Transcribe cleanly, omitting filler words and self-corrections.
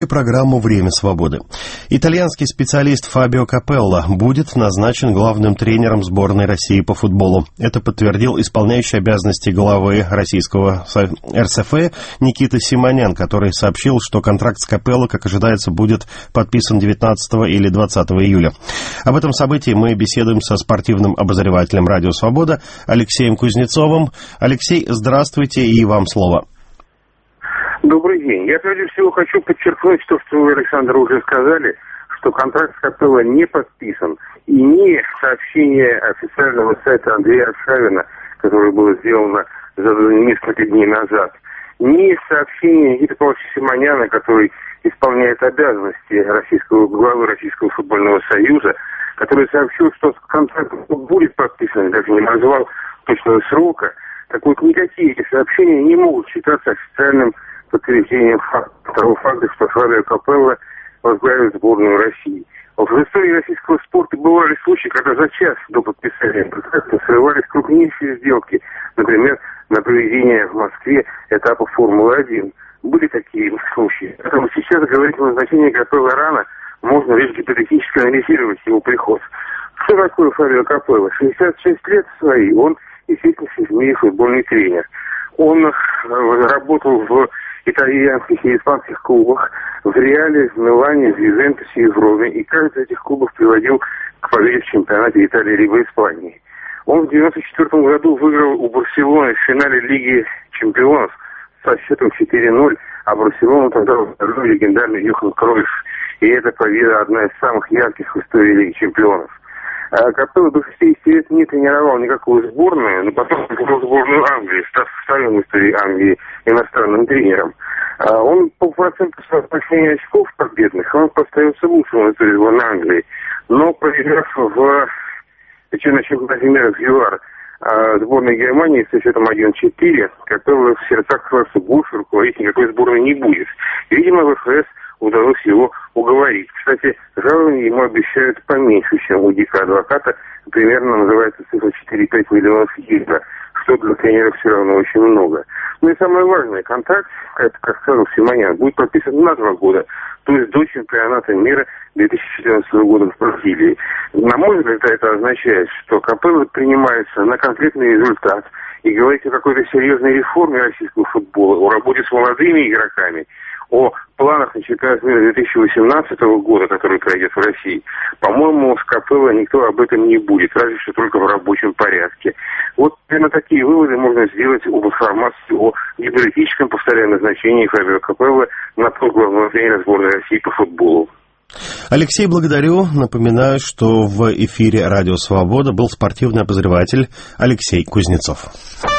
Программу «Время свободы». Итальянский специалист Фабио Капелло будет назначен главным тренером сборной России по футболу. Это подтвердил исполняющий обязанности главы российского РСФ Никита Симонян, который сообщил, что контракт с Капелло, как ожидается, будет подписан 19 или 20 июля. Об этом событии мы беседуем со спортивным обозревателем «Радио Свобода» Алексеем Кузнецовым. Алексей, здравствуйте, и вам слово. Добрый день. Я прежде всего хочу подчеркнуть то, что вы, Александр, уже сказали, что контракт с Капелло не подписан. И ни сообщение официального сайта Андрея Аршавина, которое было сделано несколько дней назад, ни сообщение Никиты Павловича Симоняна, который исполняет обязанности главы Российского футбольного союза, который сообщил, что контракт будет подписан, даже не назвал точного срока, так вот никакие эти сообщения не могут считаться официальным подтверждением того факта, что Фабио Капелло возглавит сборную России. В истории российского спорта бывали случаи, когда за час до подписания контракта срывались крупнейшие сделки, например, на проведение в Москве этапа Формулы-1. Были такие случаи. Поэтому сейчас говорить о назначении Капелло рано, можно лишь гипотетически анализировать его приход. Что такое Фабио Капелло? 66 лет свои, он действительно в мире футбольный тренер. Он работал в итальянских и испанских клубах, в Реале, в Милане, в Ювентусе и в Роме, и каждый из этих клубов приводил к победе в чемпионате Италии либо Испании. Он в 1994 году выиграл у Барселоны в финале Лиги чемпионов со счетом 4-0, а Барселону тогда возглавил легендарный Йохан Кройф, и эта победа одна из самых ярких в истории Лиги чемпионов. Капелло до 60 лет не тренировал никакую сборную, но потом тренировал сборную Англии, став вторым в истории Англии иностранным тренером. Он по проценту соотношения очков победных, он поставился лучшим в истории сборной Англии. Но проиграв в чемпионате мира в ЮАР сборной Германии со счетом 1-4, Капелло в сердцах сказал, больше руководить никакой сборной не будет. Видимо, ВФС удалось его уговорить. Кстати, жалование ему обещают поменьше, чем у Дика адвоката. Примерно называется цифра 4-5 миллионов евро, что для тренера все равно очень много. Ну и самое важное, контракт, как сказал Симонян, будет подписан на 2 года, то есть до чемпионата мира 2014 года в Бразилии. На мой взгляд, это означает, что Капелло принимается на конкретный результат, и говорить о какой-то серьезной реформе российского футбола, о работе с молодыми игроками, о планах на чемпионат мира 2018 года, который пройдет в России, по-моему, с Капелло никто об этом не будет, разве что только в рабочем порядке. Вот именно такие выводы можно сделать об информации о гипотетическом, повторяю, назначении Фабио Капелло на пост главного тренера сборной России по футболу. Алексей, благодарю. Напоминаю, что в эфире «Радио Свобода» был спортивный обозреватель Алексей Кузнецов.